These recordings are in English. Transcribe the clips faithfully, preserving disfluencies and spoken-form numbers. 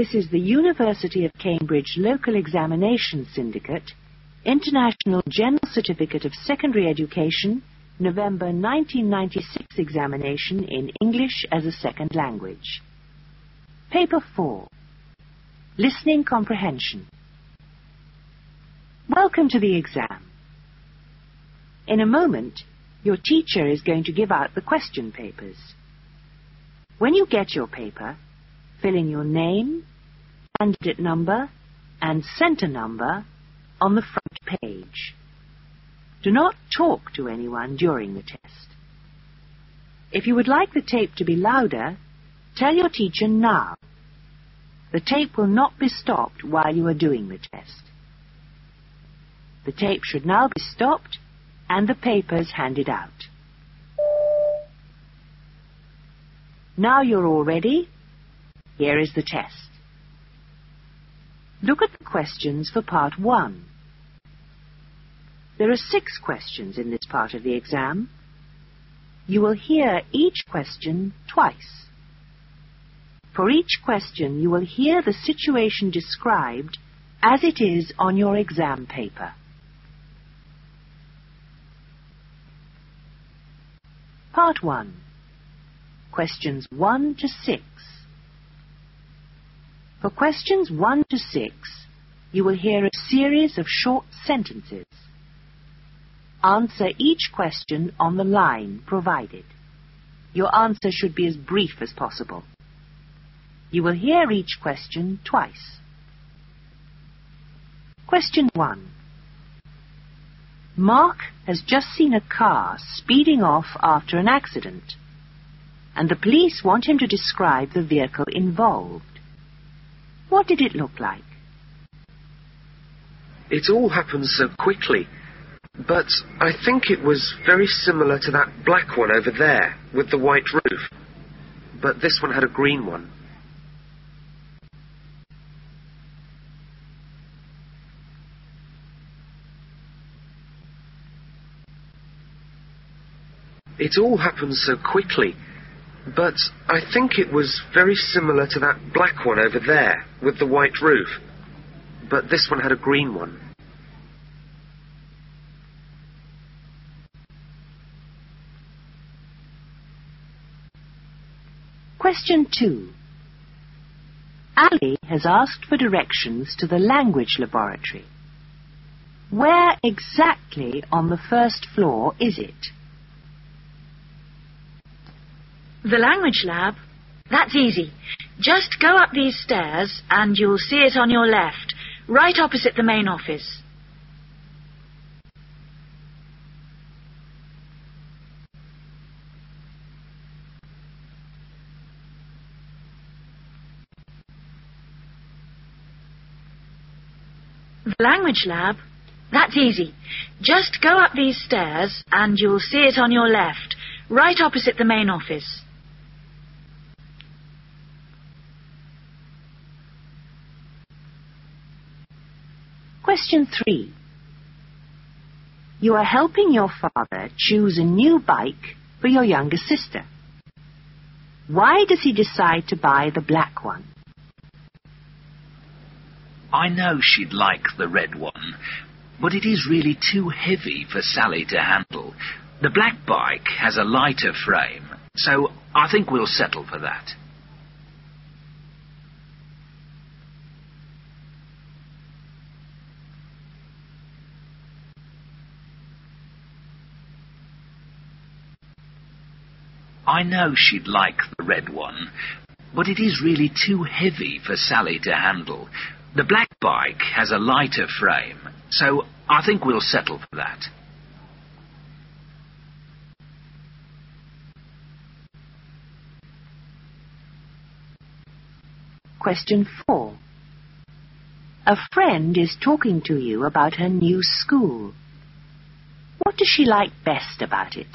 This is the University of Cambridge Local Examination Syndicate, International General Certificate of Secondary Education, November nineteen ninety-six examination in English as a Second Language. Paper four. Listening Comprehension. Welcome to the exam. In a moment, your teacher is going to give out the question papers. When you get your paper, fill in your name, candidate number, and center number on the front page. Do not talk to anyone during the test. If you would like the tape to be louder, tell your teacher now. The tape will not be stopped while you are doing the test. The tape should now be stopped and the papers handed out. Now you're all ready. Here is the test. Look at the questions for part one. There are six questions in this part of the exam. You will hear each question twice. For each question, you will hear the situation described as it is on your exam paper. Part one. Questions one to six. For questions one to six, you will hear a series of short sentences. Answer each question on the line provided. Your answer should be as brief as possible. You will hear each question twice. Question one. Mark has just seen a car speeding off after an accident, and the police want him to describe the vehicle involved. What did it look like? It all happened so quickly, but I think it was very similar to that black one over there with the white roof. But this one had a green one. It all happened so quickly, but I think it was very similar to that black one over there with the white roof. But this one had a green one. Question two. Ali has asked for directions to the language laboratory. Where exactly on the first floor is it? The language lab? That's easy. Just go up these stairs and you'll see it on your left, right opposite the main office. The language lab? That's easy. Just go up these stairs and you'll see it on your left, right opposite the main office. Question three. You are helping your father choose a new bike for your younger sister. Why does he decide to buy the black one? I know she'd like the red one, but it is really too heavy for Sally to handle. The black bike has a lighter frame, so I think we'll settle for that. I know she'd like the red one, but it is really too heavy for Sally to handle. The black bike has a lighter frame, so I think we'll settle for that. Question four. A friend is talking to you about her new school. What does she like best about it?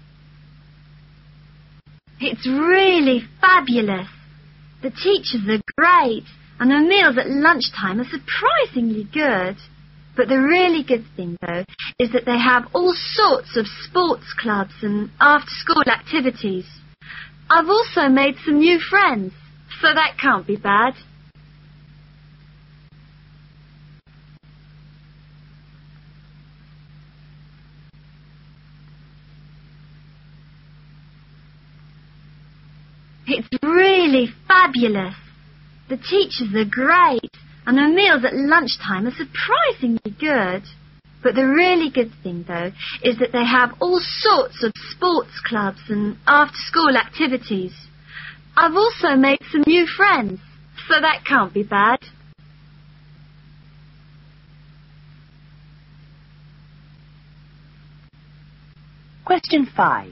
It's really fabulous. The teachers are great, and the meals at lunchtime are surprisingly good. But the really good thing, though, is that they have all sorts of sports clubs and after-school activities. I've also made some new friends, so that can't be bad. It's really fabulous. The teachers are great, and the meals at lunchtime are surprisingly good. But the really good thing, though, is that they have all sorts of sports clubs and after-school activities. I've also made some new friends, so that can't be bad. Question five.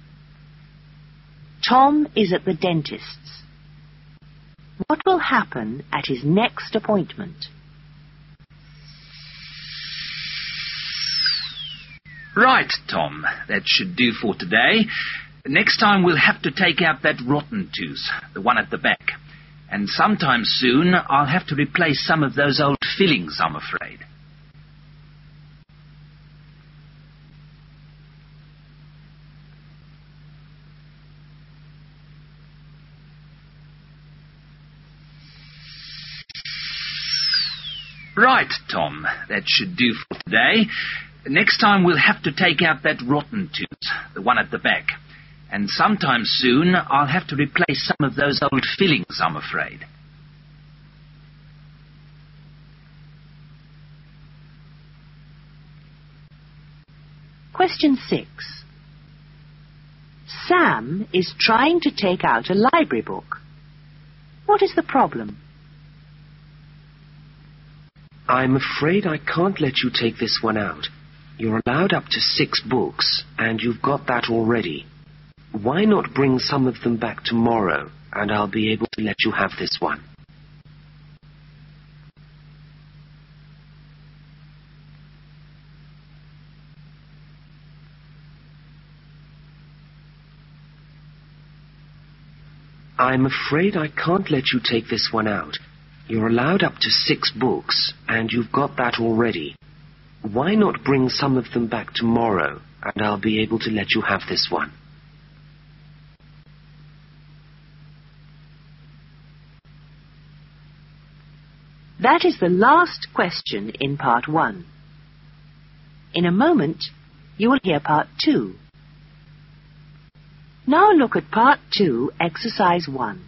Tom is at the dentist's. What will happen at his next appointment? Right, Tom. That should do for today. Next time we'll have to take out that rotten tooth, the one at the back. And sometime soon I'll have to replace some of those old fillings, I'm afraid. Right, Tom. That should do for today. Next time we'll have to take out that rotten tooth, the one at the back. And sometime soon I'll have to replace some of those old fillings, I'm afraid. Question six. Sam is trying to take out a library book. What is the problem? I'm afraid I can't let you take this one out. You're allowed up to six books, and you've got that already. Why not bring some of them back tomorrow, and I'll be able to let you have this one. I'm afraid I can't let you take this one out. You're allowed up to six books, and you've got that already. Why not bring some of them back tomorrow, and I'll be able to let you have this one. That is the last question in part one. In a moment, you will hear part two. Now look at part two, exercise one.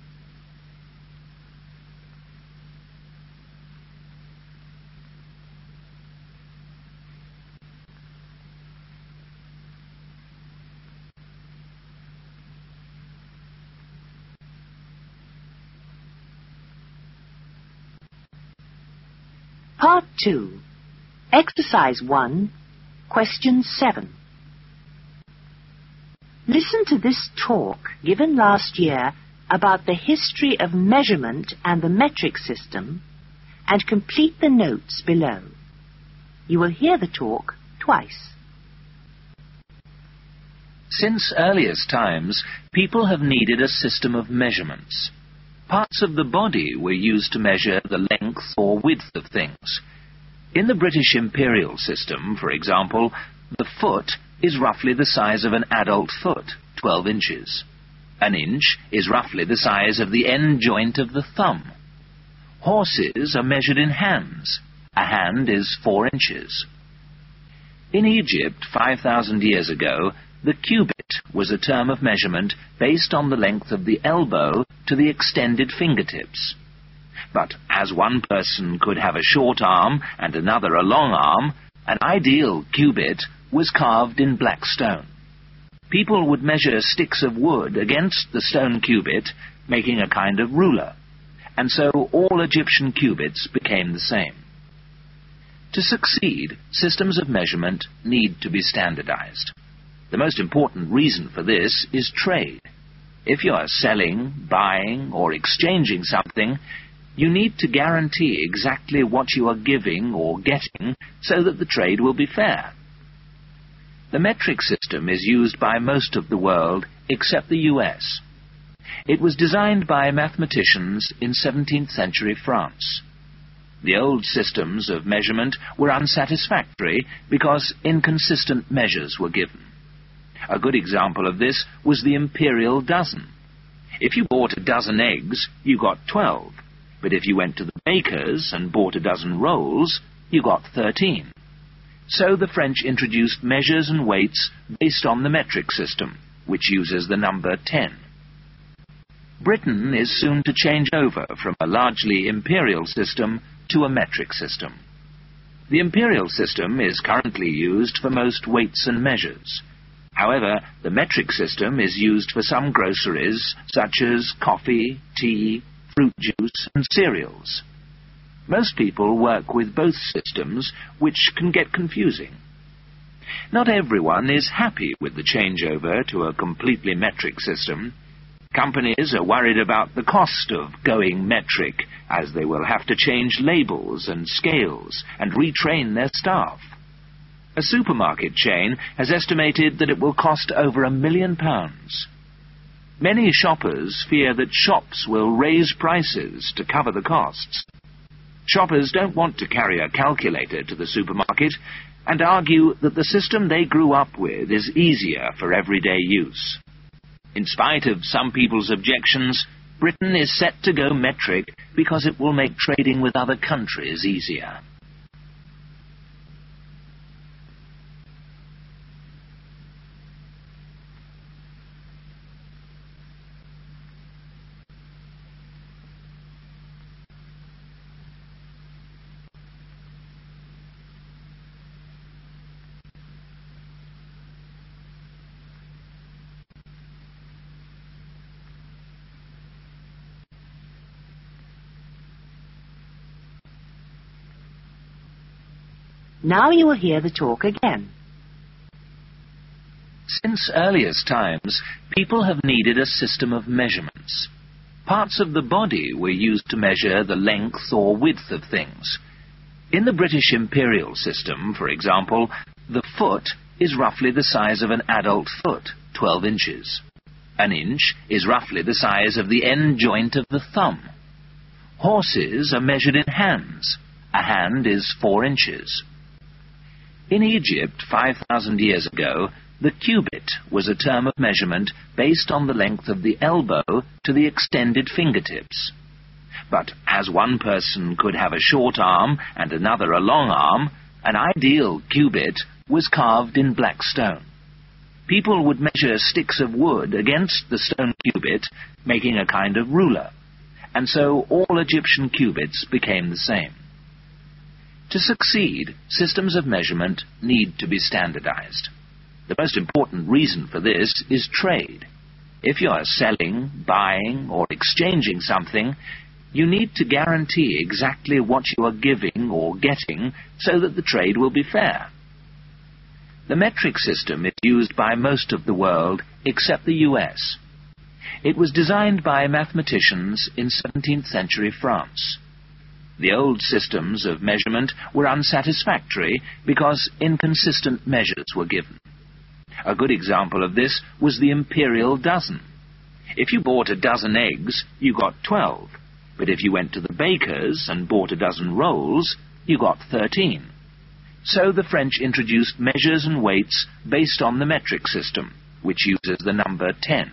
Part two, exercise one, question seven. Listen to this talk given last year about the history of measurement and the metric system and complete the notes below. You will hear the talk twice. Since earliest times, people have needed a system of measurements. Parts of the body were used to measure the length or width of things. In the British imperial system, for example, the foot is roughly the size of an adult foot, twelve inches. An inch is roughly the size of the end joint of the thumb. Horses are measured in hands. A hand is four inches. In Egypt, five thousand years ago, the cubit was a term of measurement based on the length of the elbow to the extended fingertips. But as one person could have a short arm and another a long arm, an ideal cubit was carved in black stone. People would measure sticks of wood against the stone cubit, making a kind of ruler, and so all Egyptian cubits became the same. To succeed, systems of measurement need to be standardized. The most important reason for this is trade. If you are selling, buying, or exchanging something, you need to guarantee exactly what you are giving or getting so that the trade will be fair. The metric system is used by most of the world except the U S. It was designed by mathematicians in seventeenth century France. The old systems of measurement were unsatisfactory because inconsistent measures were given. A good example of this was the imperial dozen. If you bought a dozen eggs, you got twelve. But if you went to the baker's and bought a dozen rolls, you got thirteen. So the French introduced measures and weights based on the metric system, which uses the number ten. Britain is soon to change over from a largely imperial system to a metric system. The imperial system is currently used for most weights and measures. However, the metric system is used for some groceries such as coffee, tea, fruit juice and cereals. Most people work with both systems, which can get confusing. Not everyone is happy with the changeover to a completely metric system. Companies are worried about the cost of going metric, as they will have to change labels and scales and retrain their staff. A supermarket chain has estimated that it will cost over a million pounds. Many shoppers fear that shops will raise prices to cover the costs. Shoppers don't want to carry a calculator to the supermarket and argue that the system they grew up with is easier for everyday use. In spite of some people's objections, Britain is set to go metric because it will make trading with other countries easier. Now you will hear the talk again. Since earliest times, people have needed a system of measurements. Parts of the body were used to measure the length or width of things. In the British imperial system, for example, the foot is roughly the size of an adult foot, twelve inches. An inch is roughly the size of the end joint of the thumb. Horses are measured in hands. A hand is four inches. In Egypt, five thousand years ago, the cubit was a term of measurement based on the length of the elbow to the extended fingertips. But as one person could have a short arm and another a long arm, an ideal cubit was carved in black stone. People would measure sticks of wood against the stone cubit, making a kind of ruler, and so all Egyptian cubits became the same. To succeed, systems of measurement need to be standardized. The most important reason for this is trade. If you are selling, buying, or exchanging something, you need to guarantee exactly what you are giving or getting so that the trade will be fair. The metric system is used by most of the world except the U S. It was designed by mathematicians in seventeenth century France. The old systems of measurement were unsatisfactory because inconsistent measures were given. A good example of this was the imperial dozen. If you bought a dozen eggs, you got twelve, but if you went to the baker's and bought a dozen rolls, you got thirteen. So the French introduced measures and weights based on the metric system, which uses the number ten.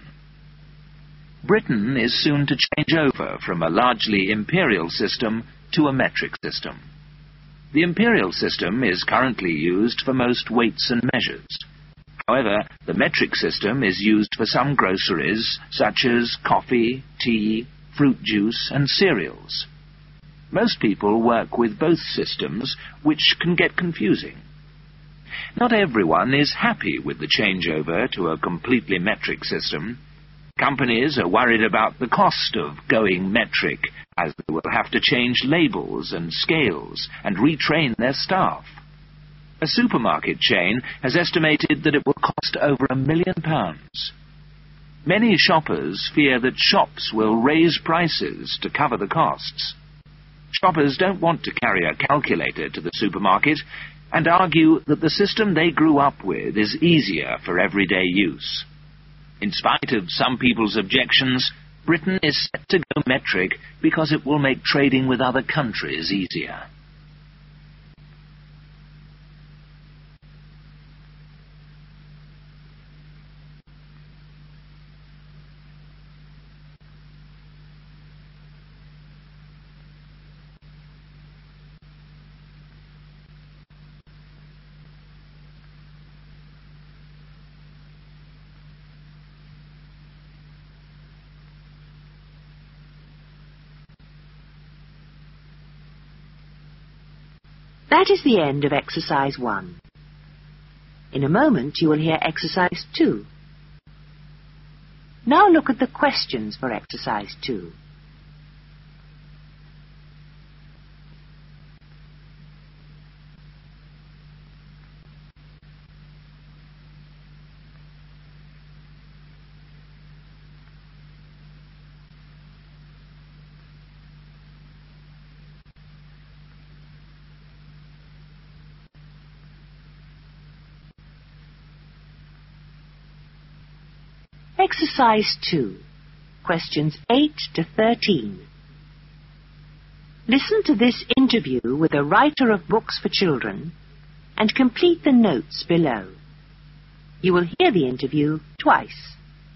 Britain is soon to change over from a largely imperial system to a metric system. The imperial system is currently used for most weights and measures. However, the metric system is used for some groceries such as coffee, tea, fruit juice and cereals. Most people work with both systems, which can get confusing. Not everyone is happy with the changeover to a completely metric system. Companies are worried about the cost of going metric, as they will have to change labels and scales and retrain their staff. A supermarket chain has estimated that it will cost over a million pounds. Many shoppers fear that shops will raise prices to cover the costs. Shoppers don't want to carry a calculator to the supermarket and argue that the system they grew up with is easier for everyday use. In spite of some people's objections, Britain is set to go metric because it will make trading with other countries easier. That is the end of exercise one. In a moment you will hear exercise two. Now look at the questions for exercise two. Exercise two, questions eight to thirteen. Listen to this interview with a writer of books for children and complete the notes below. You will hear the interview twice.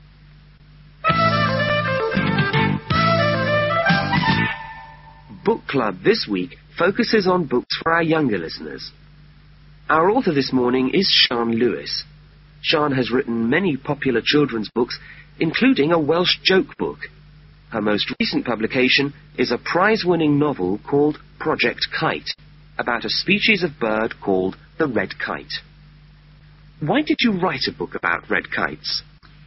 Book Club this week focuses on books for our younger listeners. Our author this morning is Sian Lewis. Sian has written many popular children's books, including a Welsh joke book. Her most recent publication is a prize-winning novel called Project Kite, about a species of bird called the red kite. Why did you write a book about red kites?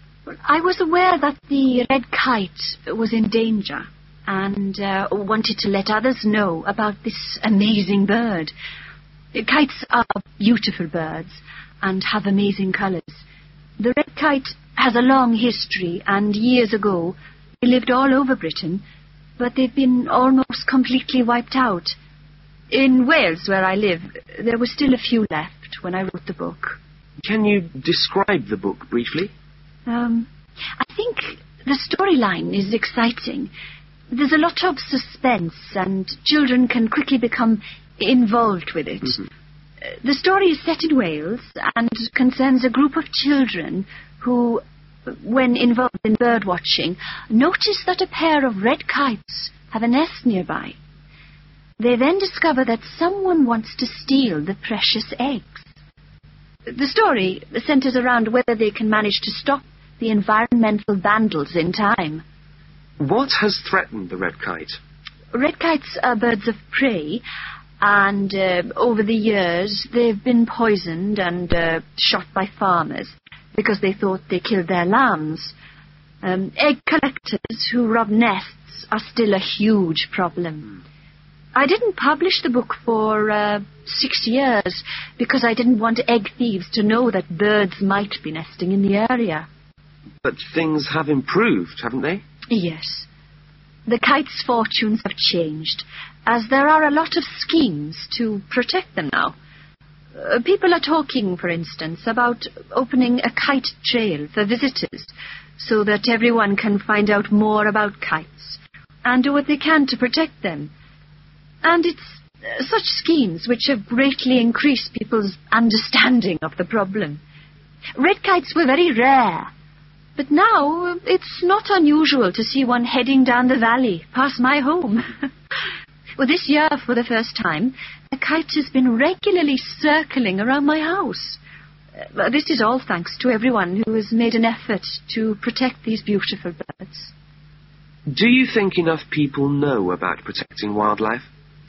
I was aware that the red kite was in danger and uh, wanted to let others know about this amazing bird. Kites are beautiful birds and have amazing colours. The red kite has a long history, and years ago they lived all over Britain, but they've been almost completely wiped out. In Wales, where I live, there were still a few left when I wrote the book. Can you describe the book briefly? Um, I think the storyline is exciting. There's a lot of suspense, and children can quickly become involved with it. Mm-hmm. The story is set in Wales and concerns a group of children who, when involved in bird watching, notice that a pair of red kites have a nest nearby. They then discover that someone wants to steal the precious eggs. The story centres around whether they can manage to stop the environmental vandals in time. What has threatened the red kite? Red kites are birds of prey, and uh, over the years they've been poisoned and uh, shot by farmers because they thought they killed their lambs. Um, egg collectors who rob nests are still a huge problem. I didn't publish the book for uh, six years because I didn't want egg thieves to know that birds might be nesting in the area. But things have improved, haven't they? Yes. The kites' fortunes have changed, as there are a lot of schemes to protect them now. Uh, people are talking, for instance, about opening a kite trail for visitors so that everyone can find out more about kites and do what they can to protect them. And it's uh, such schemes which have greatly increased people's understanding of the problem. Red kites were very rare, but now it's not unusual to see one heading down the valley past my home. Well, this year, for the first time, a kite has been regularly circling around my house. Uh, this is all thanks to everyone who has made an effort to protect these beautiful birds. Do you think enough people know about protecting wildlife?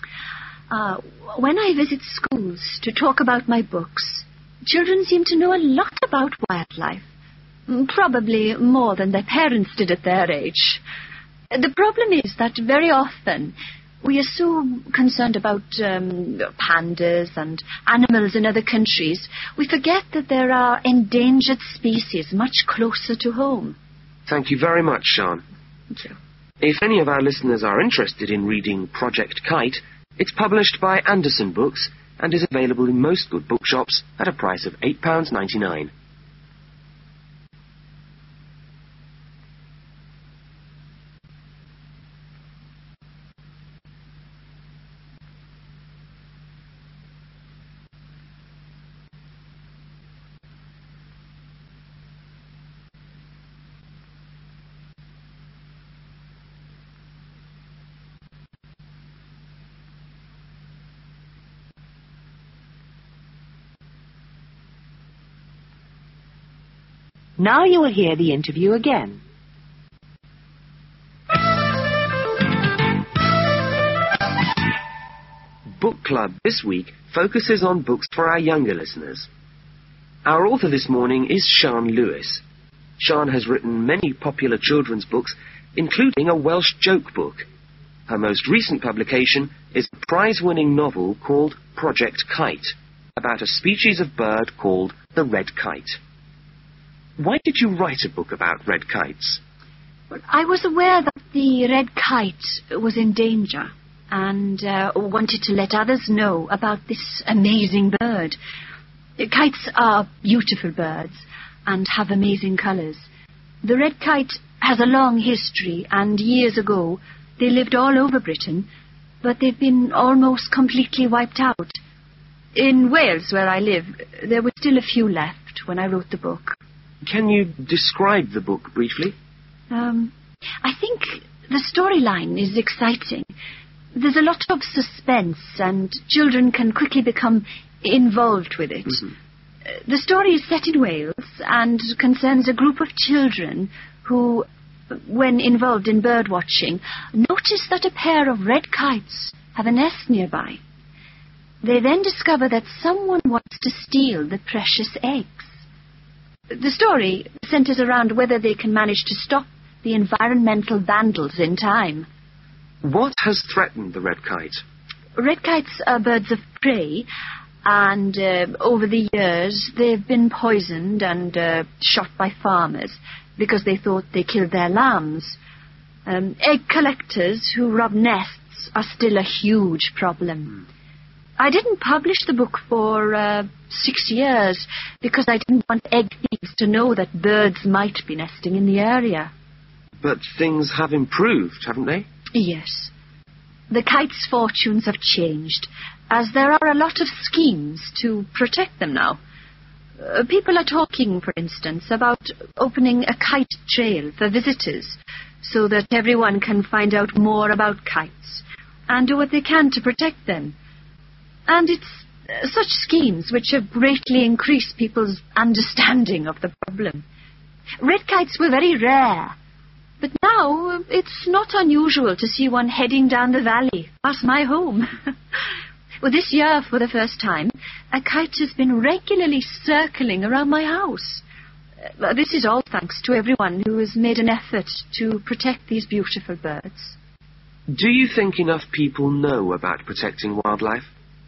Uh, when I visit schools to talk about my books, children seem to know a lot about wildlife. Probably more than their parents did at their age. The problem is that very often we are so concerned about um, pandas and animals in other countries, we forget that there are endangered species much closer to home. Thank you very much, Sian. Thank you. If any of our listeners are interested in reading Project Kite, it's published by Anderson Books and is available in most good bookshops at a price of eight pounds ninety-nine. Now you will hear the interview again. book club this week focuses on books for our younger listeners. Our author this morning is Sian Lewis. Sian has written many popular children's books, including a Welsh joke book. Her most recent publication is a prize-winning novel called Project Kite, about a species of bird called the red kite. Why did you write a book about red kites? Well, I was aware that the red kite was in danger and uh, wanted to let others know about this amazing bird. Kites are beautiful birds and have amazing colours. The red kite has a long history, and years ago they lived all over Britain, but they've been almost completely wiped out. In Wales, where I live, there were still a few left when I wrote the book. Can you describe the book briefly? Um, I think the storyline is exciting. There's a lot of suspense, and children can quickly become involved with it. Mm-hmm. Uh, The story is set in Wales and concerns a group of children who, when involved in bird watching, notice that a pair of red kites have a nest nearby. They then discover that someone wants to steal the precious eggs. The story centers around whether they can manage to stop the environmental vandals in time. What has threatened the red kite? Red kites are birds of prey, and uh, over the years they've been poisoned and uh, shot by farmers because they thought they killed their lambs. Um, egg collectors who rob nests are still a huge problem. I didn't publish the book for uh, six years because I didn't want egg thieves to know that birds might be nesting in the area. But things have improved, haven't they? Yes. The kites' fortunes have changed, as there are a lot of schemes to protect them now. Uh, people are talking, for instance, about opening a kite trail for visitors so that everyone can find out more about kites and do what they can to protect them. And it's uh, such schemes which have greatly increased people's understanding of the problem. Red kites were very rare, but now uh, it's not unusual to see one heading down the valley past my home. Well, this year, for the first time, a kite has been regularly circling around my house. Uh, this is all thanks to everyone who has made an effort to protect these beautiful birds. Do you think enough people know about protecting wildlife?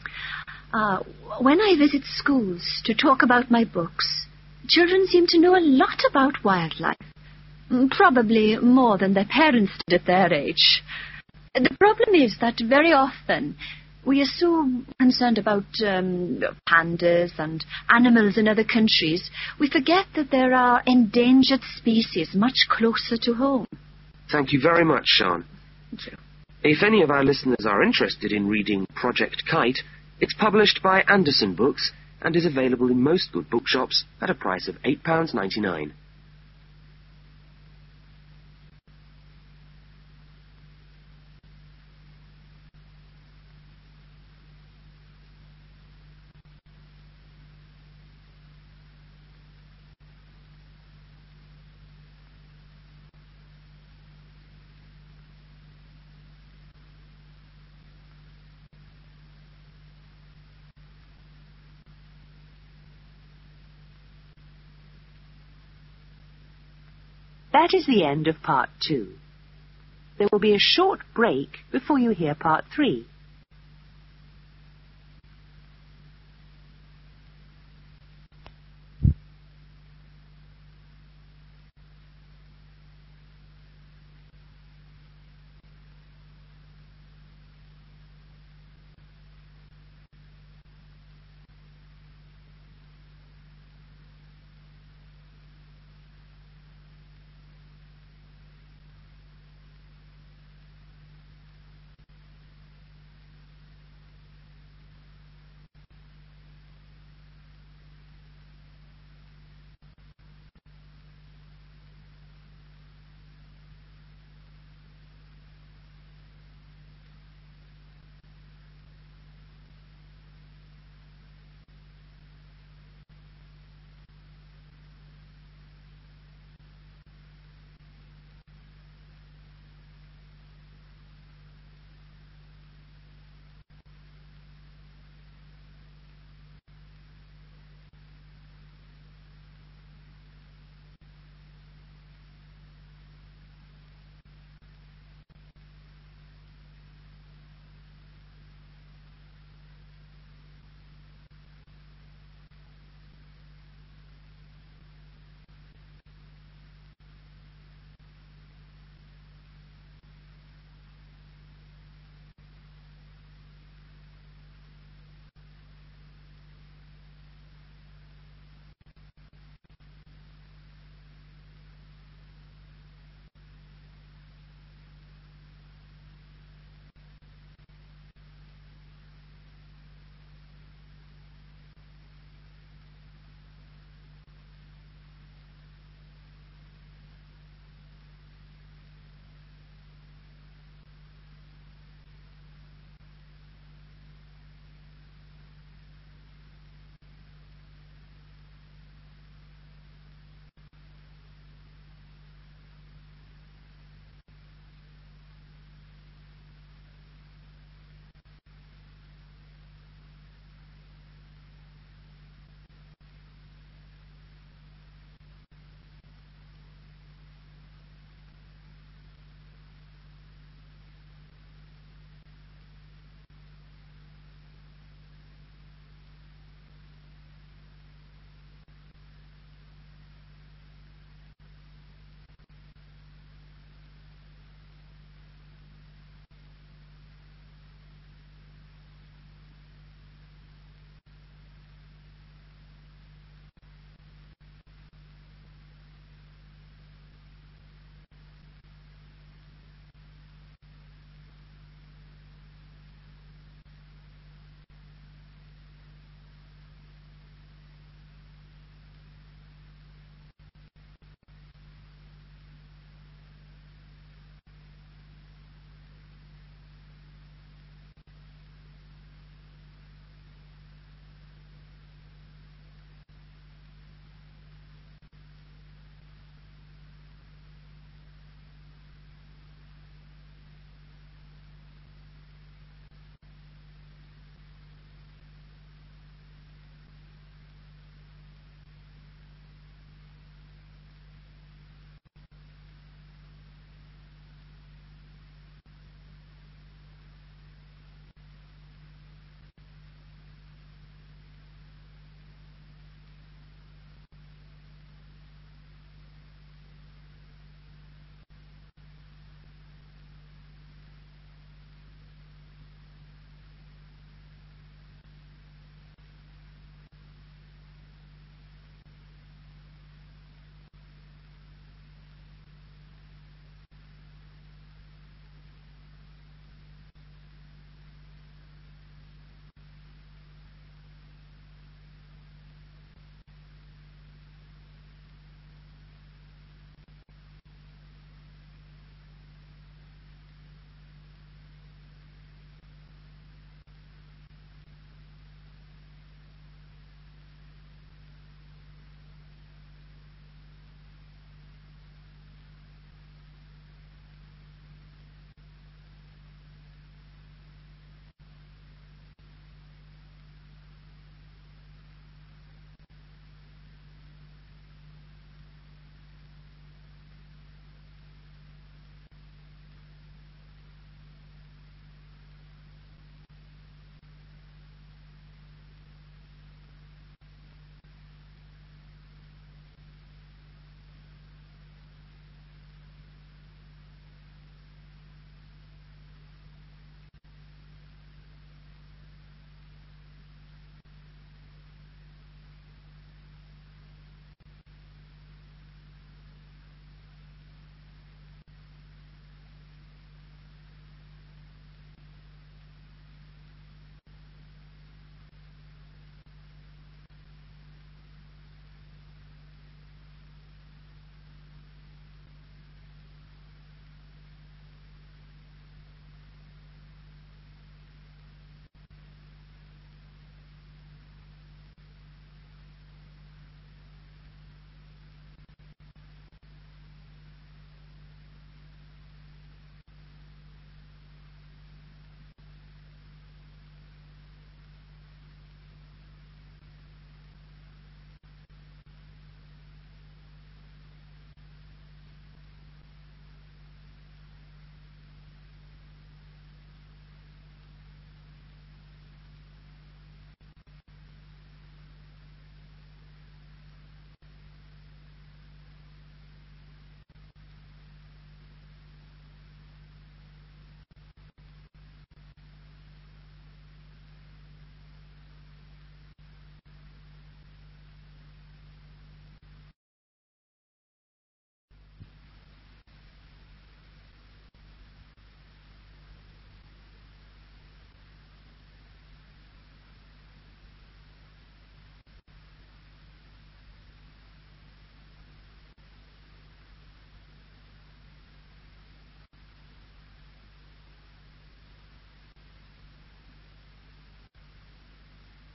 Uh, when I visit schools to talk about my books, children seem to know a lot about wildlife. Mm, Probably more than their parents did at their age. The problem is that very often we are so concerned about um, pandas and animals in other countries, we forget that there are endangered species much closer to home. Thank you very much, Sian. Thank you. If any of our listeners are interested in reading Project Kite, it's published by Anderson Books and is available in most good bookshops at a price of eight pounds ninety-nine. That is the end of part two. There will be a short break before you hear part three.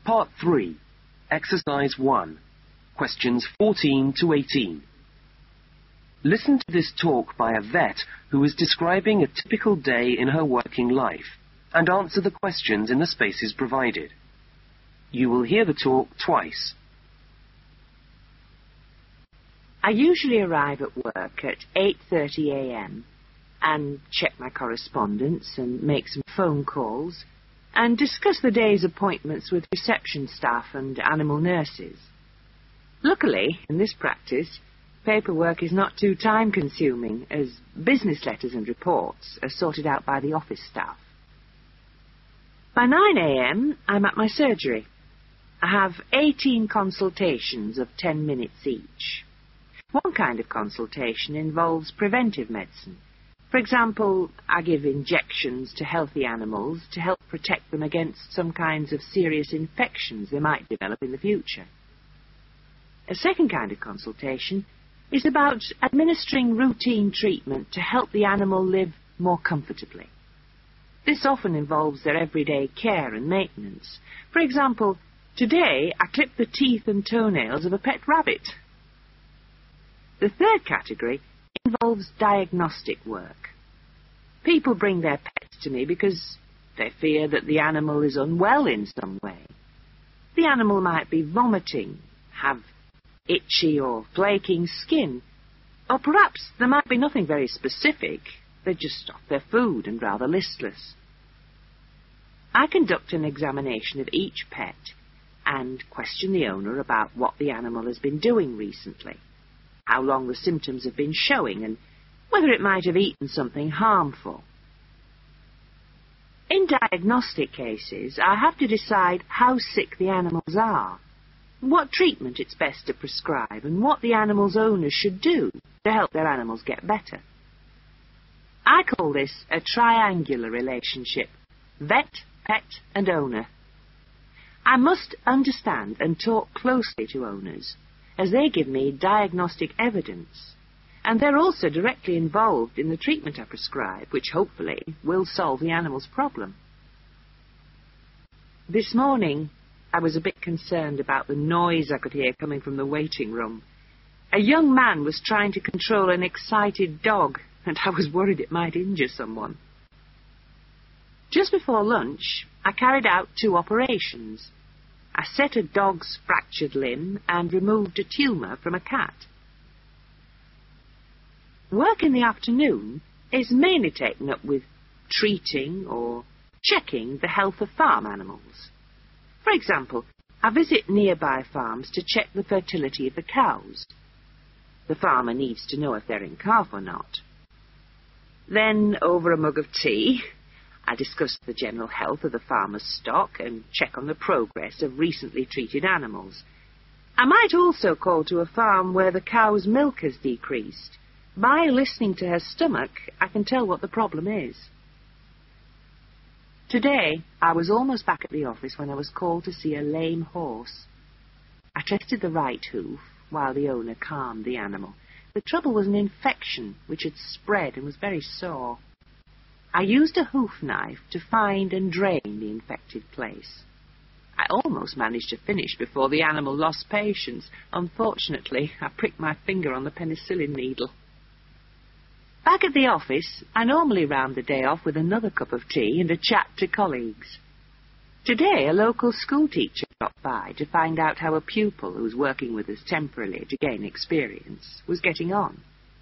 Part three, Exercise one, Questions fourteen to eighteen. Listen to this talk by a vet who is describing a typical day in her working life, and answer the questions in the spaces provided. You will hear the talk twice. I usually arrive at work at eight thirty a m and check my correspondence and make some phone calls and discuss the day's appointments with reception staff and animal nurses. Luckily, in this practice, paperwork is not too time-consuming, as business letters and reports are sorted out by the office staff. By nine a m, I'm at my surgery. I have eighteen consultations of ten minutes each. One kind of consultation involves preventive medicine. For example, I give injections to healthy animals to help protect them against some kinds of serious infections they might develop in the future. A second kind of consultation is about administering routine treatment to help the animal live more comfortably. This often involves their everyday care and maintenance. For example, today I clipped the teeth and toenails of a pet rabbit. The third category involves diagnostic work. People bring their pets to me because they fear that the animal is unwell in some way. The animal might be vomiting, have itchy or flaking skin, or perhaps there might be nothing very specific. They're just off their food and rather listless. I conduct an examination of each pet and question the owner about what the animal has been doing recently, how long the symptoms have been showing, and whether it might have eaten something harmful. In diagnostic cases, I have to decide how sick the animals are, what treatment it's best to prescribe, and what the animal's owners should do to help their animals get better. I call this a triangular relationship: vet, pet, and owner. I must understand and talk closely to owners, as they give me diagnostic evidence, and they're also directly involved in the treatment I prescribe, which hopefully will solve the animal's problem. This morning, I was a bit concerned about the noise I could hear coming from the waiting room. A young man was trying to control an excited dog, and I was worried it might injure someone. Just before lunch, I carried out two operations. I set a dog's fractured limb and removed a tumour from a cat. Work in the afternoon is mainly taken up with treating or checking the health of farm animals. For example, I visit nearby farms to check the fertility of the cows. The farmer needs to know if they're in calf or not. Then, over a mug of tea, I discuss the general health of the farmer's stock and check on the progress of recently treated animals. I might also call to a farm where the cow's milk has decreased. By listening to her stomach, I can tell what the problem is. Today, I was almost back at the office when I was called to see a lame horse. I tested the right hoof while the owner calmed the animal. The trouble was an infection which had spread and was very sore. I used a hoof knife to find and drain the infected place. I almost managed to finish before the animal lost patience. Unfortunately, I pricked my finger on the penicillin needle. Back at the office, I normally round the day off with another cup of tea and a chat to colleagues. Today, a local school teacher dropped by to find out how a pupil who was working with us temporarily to gain experience was getting on.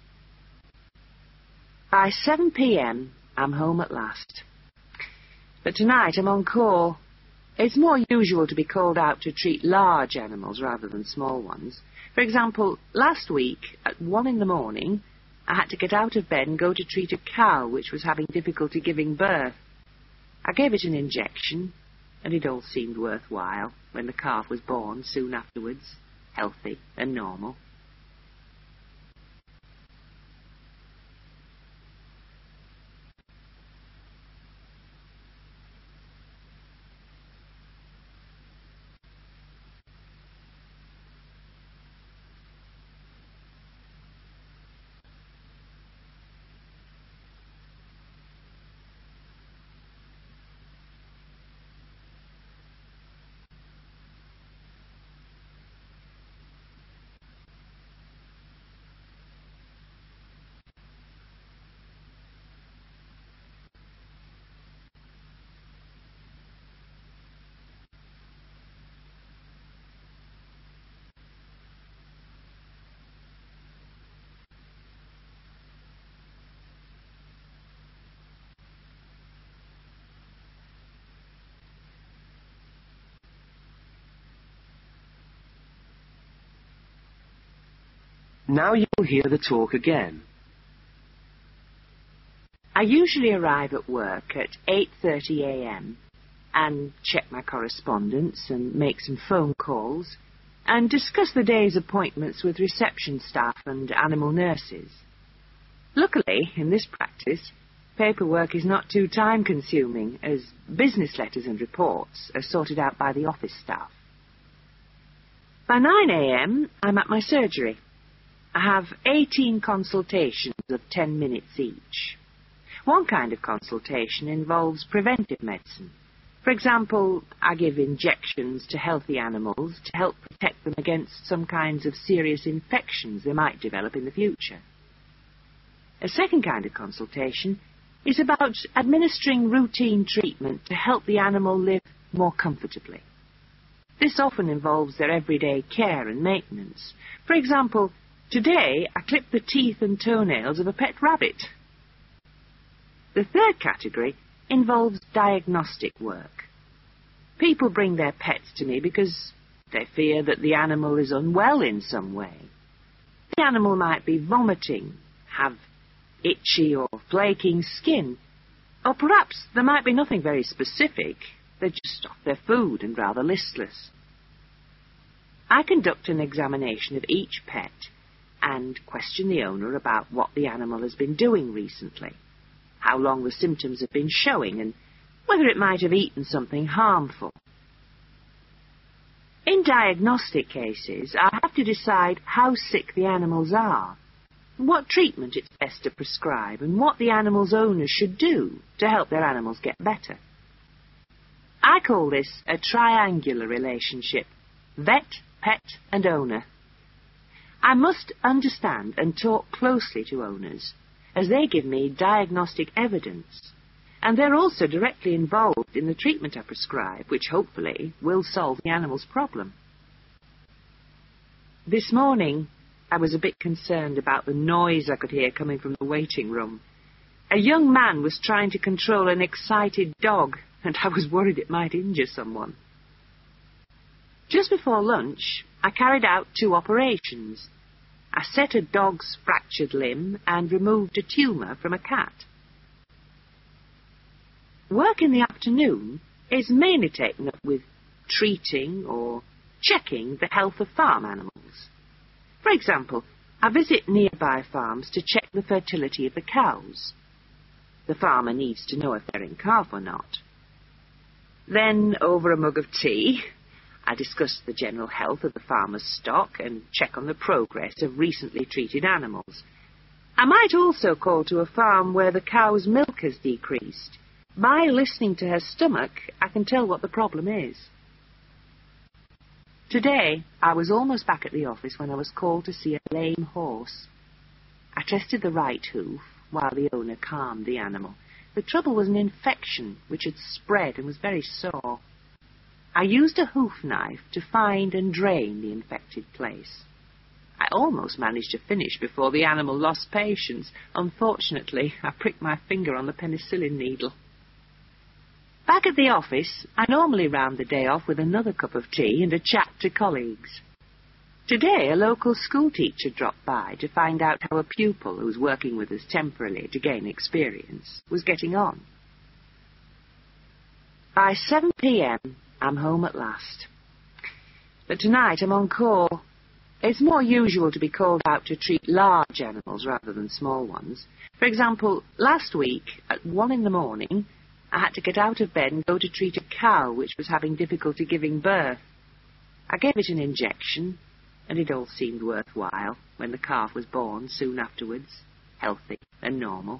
By seven p m, I'm home at last. But tonight I'm on call. It's more usual to be called out to treat large animals rather than small ones. For example, last week, at one in the morning, I had to get out of bed and go to treat a cow which was having difficulty giving birth. I gave it an injection, and it all seemed worthwhile when the calf was born soon afterwards, healthy and normal. Now you'll hear the talk again. I usually arrive at work at eight thirty a m and check my correspondence and make some phone calls and discuss the day's appointments with reception staff and animal nurses. Luckily, in this practice, paperwork is not too time-consuming, as business letters and reports are sorted out by the office staff. By nine a m, I'm at my surgery. I have eighteen consultations of ten minutes each. One kind of consultation involves preventive medicine. For example, I give injections to healthy animals to help protect them against some kinds of serious infections they might develop in the future. A second kind of consultation is about administering routine treatment to help the animal live more comfortably. This often involves their everyday care and maintenance. For example, today I clipped the teeth and toenails of a pet rabbit. The third category involves diagnostic work. People bring their pets to me because they fear that the animal is unwell in some way. The animal might be vomiting, have itchy or flaking skin, or perhaps there might be nothing very specific. They're just off their food and rather listless. I conduct an examination of each pet and question the owner about what the animal has been doing recently, how long the symptoms have been showing, and whether it might have eaten something harmful. In diagnostic cases, I have to decide how sick the animals are, what treatment it's best to prescribe, and what the animal's owner should do to help their animals get better. I call this a triangular relationship: vet, pet, and owner. I must understand and talk closely to owners, as they give me diagnostic evidence, and they're also directly involved in the treatment I prescribe, which hopefully will solve the animal's problem. This morning, I was a bit concerned about the noise I could hear coming from the waiting room. A young man was trying to control an excited dog, and I was worried it might injure someone. Just before lunch, I carried out two operations. I set a dog's fractured limb and removed a tumour from a cat. Work in the afternoon is mainly taken up with treating or checking the health of farm animals. For example, I visit nearby farms to check the fertility of the cows. The farmer needs to know if they're in calf or not. Then, over a mug of tea, I discuss the general health of the farmer's stock and check on the progress of recently treated animals. I might also call to a farm where the cow's milk has decreased. By listening to her stomach, I can tell what the problem is. Today, I was almost back at the office when I was called to see a lame horse. I tested the right hoof while the owner calmed the animal. The trouble was an infection which had spread and was very sore. I used a hoof knife to find and drain the infected place. I almost managed to finish before the animal lost patience. Unfortunately, I pricked my finger on the penicillin needle. Back at the office, I normally round the day off with another cup of tea and a chat to colleagues. Today, a local school teacher dropped by to find out how a pupil who was working with us temporarily to gain experience was getting on. By seven p m, I'm home at last. But tonight I'm on call. It's more usual to be called out to treat large animals rather than small ones. For example, last week, at one in the morning, I had to get out of bed and go to treat a cow which was having difficulty giving birth. I gave it an injection, and it all seemed worthwhile when the calf was born soon afterwards, healthy and normal.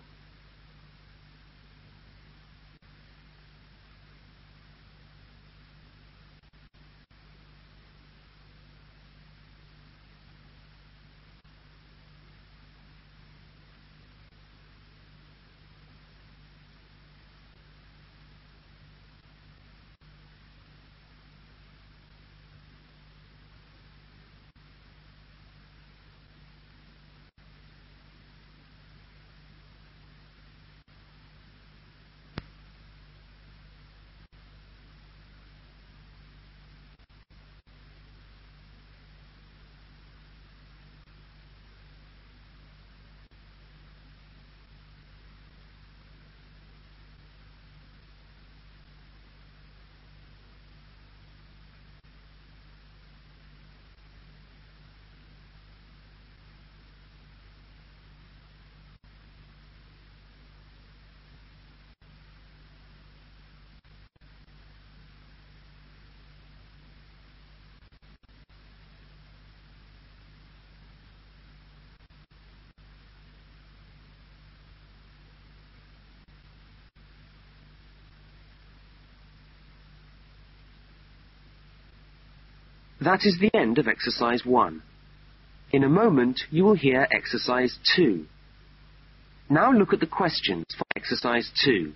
That is the end of exercise one. In a moment, you will hear exercise two. Now look at the questions for exercise two.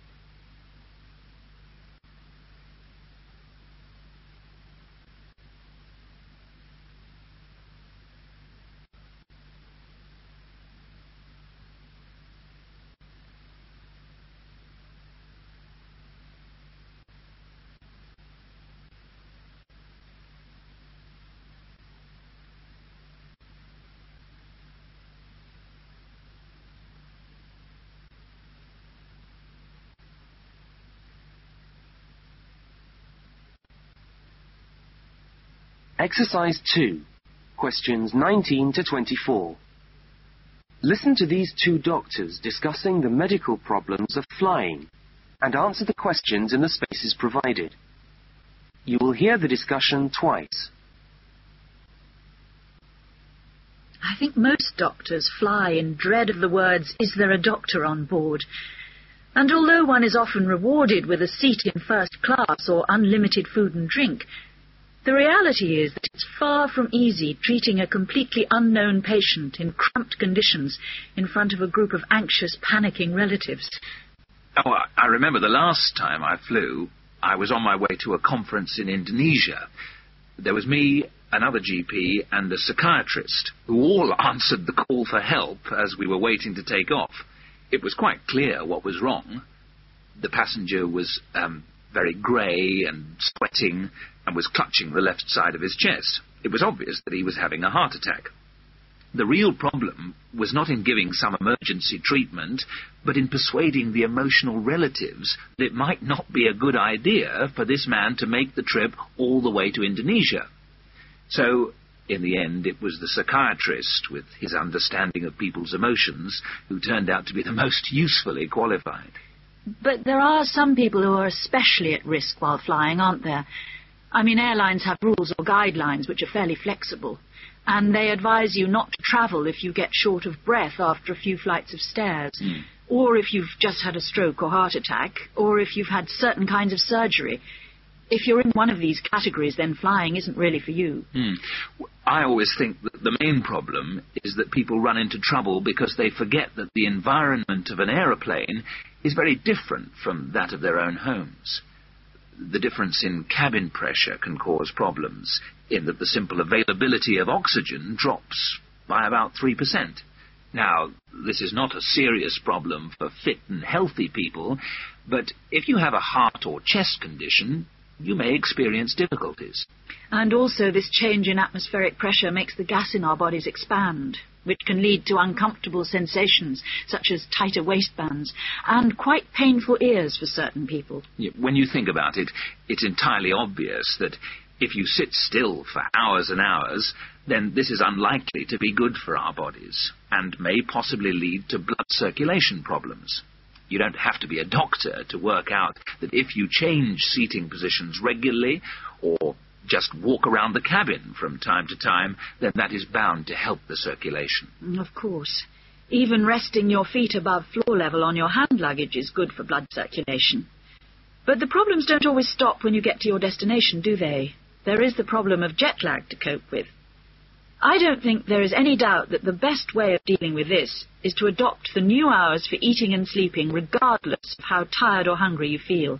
Exercise two, questions nineteen to twenty-four. Listen to these two doctors discussing the medical problems of flying and answer the questions in the spaces provided. You will hear the discussion twice. I think most doctors fly in dread of the words, "Is there a doctor on board?" And although one is often rewarded with a seat in first class or unlimited food and drink, the reality is that it's far from easy treating a completely unknown patient in cramped conditions in front of a group of anxious, panicking relatives. Oh, I remember the last time I flew, I was on my way to a conference in Indonesia. There was me, another G P, and a psychiatrist, who all answered the call for help as we were waiting to take off. It was quite clear what was wrong. The passenger was um, very grey and sweating, and was clutching the left side of his chest. It was obvious that he was having a heart attack. The real problem was not in giving some emergency treatment, but in persuading the emotional relatives that it might not be a good idea for this man to make the trip all the way to Indonesia. So, in the end, it was the psychiatrist, with his understanding of people's emotions, who turned out to be the most usefully qualified. But there are some people who are especially at risk while flying, aren't there? I mean, airlines have rules or guidelines which are fairly flexible, and they advise you not to travel if you get short of breath after a few flights of stairs, mm. or if you've just had a stroke or heart attack, or if you've had certain kinds of surgery. If you're in one of these categories, then flying isn't really for you. Mm. I always think that the main problem is that people run into trouble because they forget that the environment of an aeroplane is very different from that of their own homes. The difference in cabin pressure can cause problems, in that the simple availability of oxygen drops by about three percent. Now, this is not a serious problem for fit and healthy people, but if you have a heart or chest condition, you may experience difficulties. And also this change in atmospheric pressure makes the gas in our bodies expand, which can lead to uncomfortable sensations, such as tighter waistbands, and quite painful ears for certain people. Yeah, when you think about it, it's entirely obvious that if you sit still for hours and hours, then this is unlikely to be good for our bodies, and may possibly lead to blood circulation problems. You don't have to be a doctor to work out that if you change seating positions regularly, or just walk around the cabin from time to time, then that is bound to help the circulation. Of course. Even resting your feet above floor level on your hand luggage is good for blood circulation. But the problems don't always stop when you get to your destination, do they? There is the problem of jet lag to cope with. I don't think there is any doubt that the best way of dealing with this is to adopt the new hours for eating and sleeping regardless of how tired or hungry you feel.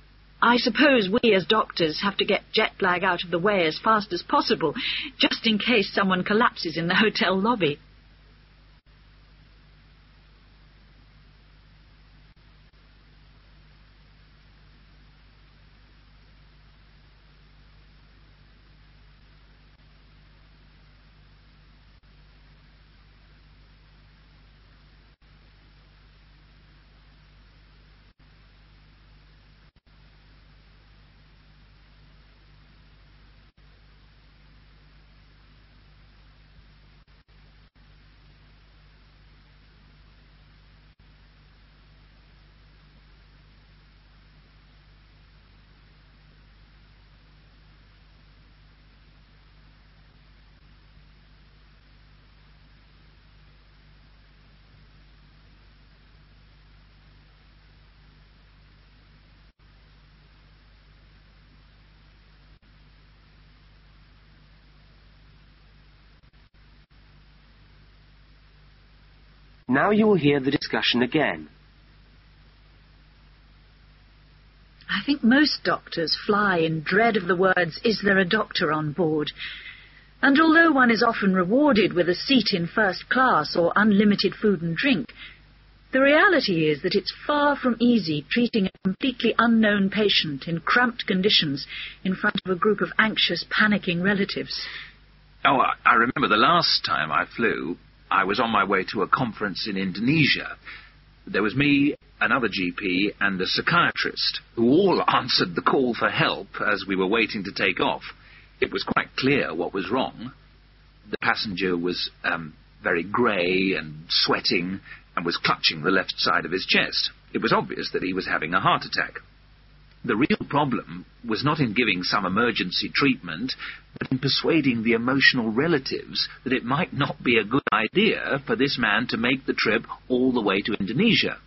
I suppose we as doctors have to get jet lag out of the way as fast as possible, just in case someone collapses in the hotel lobby. Now you will hear the discussion again. I think most doctors fly in dread of the words, "Is there a doctor on board?" And although one is often rewarded with a seat in first class or unlimited food and drink, the reality is that it's far from easy treating a completely unknown patient in cramped conditions in front of a group of anxious, panicking relatives. Oh, I, I remember the last time I flew, I was on my way to a conference in Indonesia. There was me, another G P, and a psychiatrist, who all answered the call for help as we were waiting to take off. It was quite clear what was wrong. The passenger was um, very grey and sweating and was clutching the left side of his chest. It was obvious that he was having a heart attack. The real problem was not in giving some emergency treatment, but in persuading the emotional relatives that it might not be a good idea for this man to make the trip all the way to Indonesia.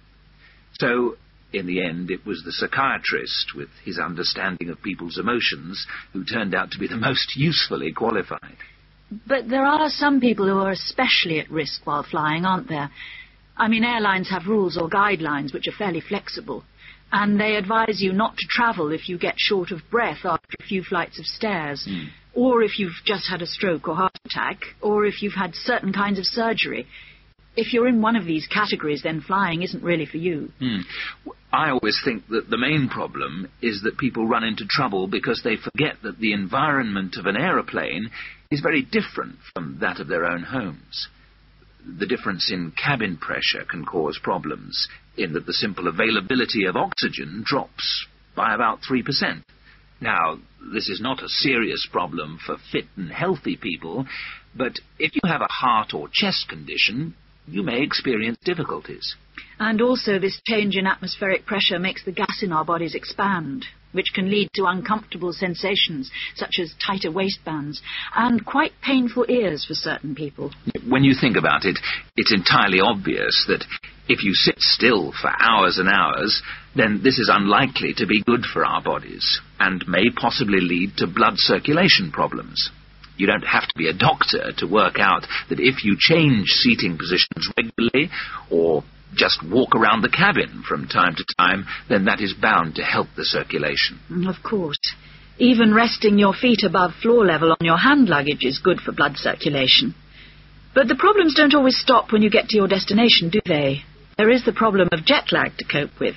So, in the end, it was the psychiatrist, with his understanding of people's emotions, who turned out to be the most usefully qualified. But there are some people who are especially at risk while flying, aren't there? I mean, airlines have rules or guidelines which are fairly flexible, and they advise you not to travel if you get short of breath after a few flights of stairs, mm. or if you've just had a stroke or heart attack, or if you've had certain kinds of surgery. If you're in one of these categories, then flying isn't really for you. Mm. I always think that the main problem is that people run into trouble because they forget that the environment of an aeroplane is very different from that of their own homes. The difference in cabin pressure can cause problems, in that the simple availability of oxygen drops by about three percent. Now, this is not a serious problem for fit and healthy people, but if you have a heart or chest condition, you may experience difficulties. And also this change in atmospheric pressure makes the gas in our bodies expand, which can lead to uncomfortable sensations, such as tighter waistbands, and quite painful ears for certain people. When you think about it, it's entirely obvious that if you sit still for hours and hours, then this is unlikely to be good for our bodies, and may possibly lead to blood circulation problems. You don't have to be a doctor to work out that if you change seating positions regularly, or just walk around the cabin from time to time, then that is bound to help the circulation. Of course. Even resting your feet above floor level on your hand luggage is good for blood circulation. But the problems don't always stop when you get to your destination, do they? There is the problem of jet lag to cope with.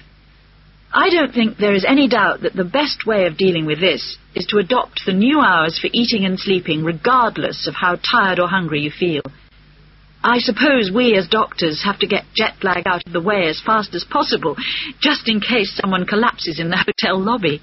I don't think there is any doubt that the best way of dealing with this is to adopt the new hours for eating and sleeping regardless of how tired or hungry you feel. I suppose we as doctors have to get jet lag out of the way as fast as possible, just in case someone collapses in the hotel lobby.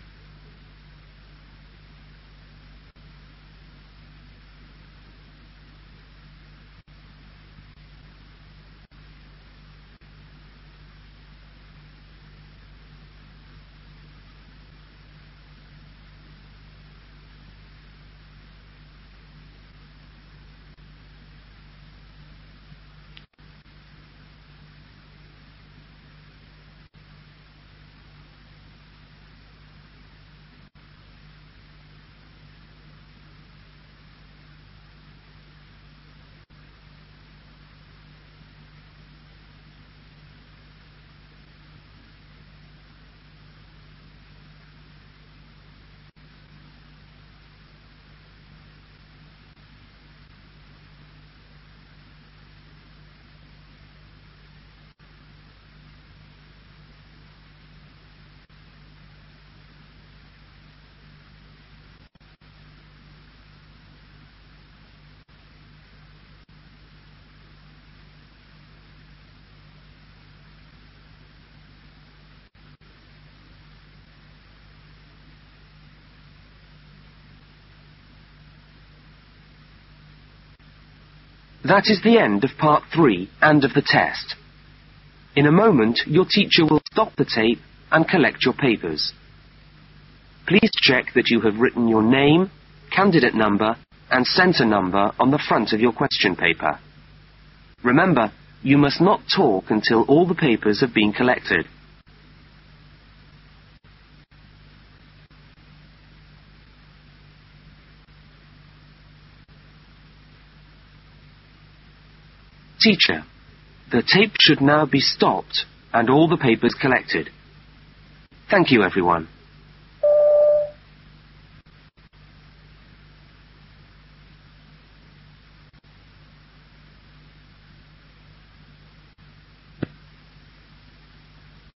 That is the end of part three and of the test. In a moment, your teacher will stop the tape and collect your papers. Please check that you have written your name, candidate number, and centre number on the front of your question paper. Remember, you must not talk until all the papers have been collected. Teacher, The tape should now be stopped and all the papers collected. Thank you, everyone.